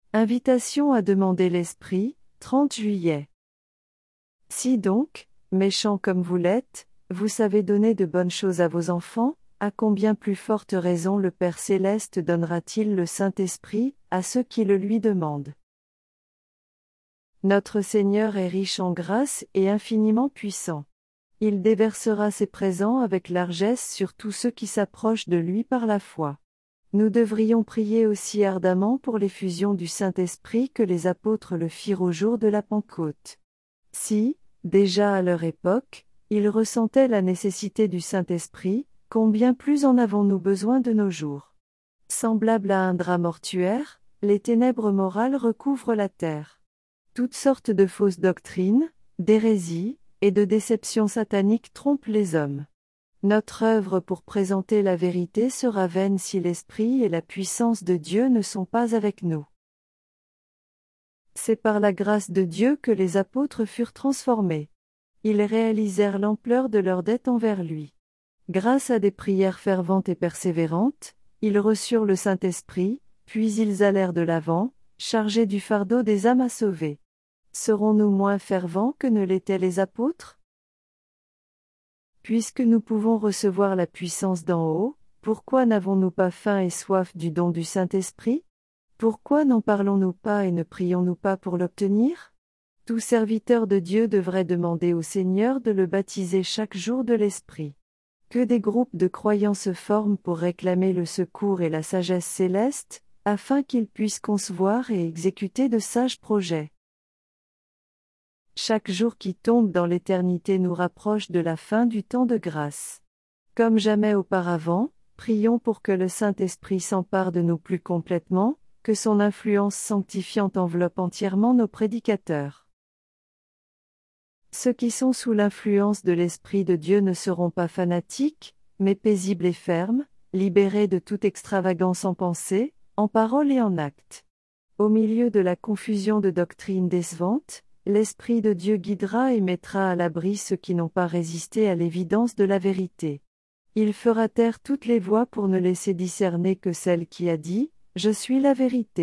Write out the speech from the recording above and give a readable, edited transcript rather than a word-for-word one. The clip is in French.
Invitation à demander l'Esprit, 30 juillet. Si donc, méchants comme vous l'êtes, vous savez donner de bonnes choses à vos enfants, à combien plus forte raison le Père Céleste donnera-t-il le Saint-Esprit, à ceux qui le lui demandent. Notre Seigneur est riche en grâce et infiniment puissant. Il déversera ses présents avec largesse sur tous ceux qui s'approchent de lui par la foi. Nous devrions prier aussi ardemment pour l'effusion du Saint-Esprit que les apôtres le firent au jour de la Pentecôte. Si, déjà à leur époque, ils ressentaient la nécessité du Saint-Esprit, combien plus en avons-nous besoin de nos jours. Semblable à un drap mortuaire, les ténèbres morales recouvrent la terre. Toutes sortes de fausses doctrines, d'hérésies, et de déceptions sataniques trompent les hommes. Notre œuvre pour présenter la vérité sera vaine si l'Esprit et la puissance de Dieu ne sont pas avec nous. C'est par la grâce de Dieu que les apôtres furent transformés. Ils réalisèrent l'ampleur de leur dette envers lui. Grâce à des prières ferventes et persévérantes, ils reçurent le Saint-Esprit, puis ils allèrent de l'avant, chargés du fardeau des âmes à sauver. Serons-nous moins fervents que ne l'étaient les apôtres ? Puisque nous pouvons recevoir la puissance d'en haut, pourquoi n'avons-nous pas faim et soif du don du Saint-Esprit ? Pourquoi n'en parlons-nous pas et ne prions-nous pas pour l'obtenir ? Tout serviteur de Dieu devrait demander au Seigneur de le baptiser chaque jour de l'Esprit. Que des groupes de croyants se forment pour réclamer le secours et la sagesse céleste, afin qu'ils puissent concevoir et exécuter de sages projets. Chaque jour qui tombe dans l'éternité nous rapproche de la fin du temps de grâce. Comme jamais auparavant, prions pour que le Saint-Esprit s'empare de nous plus complètement, que son influence sanctifiante enveloppe entièrement nos prédicateurs. Ceux qui sont sous l'influence de l'Esprit de Dieu ne seront pas fanatiques, mais paisibles et fermes, libérés de toute extravagance en pensée, en parole et en acte. Au milieu de la confusion de doctrines décevantes, l'Esprit de Dieu guidera et mettra à l'abri ceux qui n'ont pas résisté à l'évidence de la vérité. Il fera taire toutes les voix pour ne laisser discerner que celle qui a dit « Je suis la vérité ».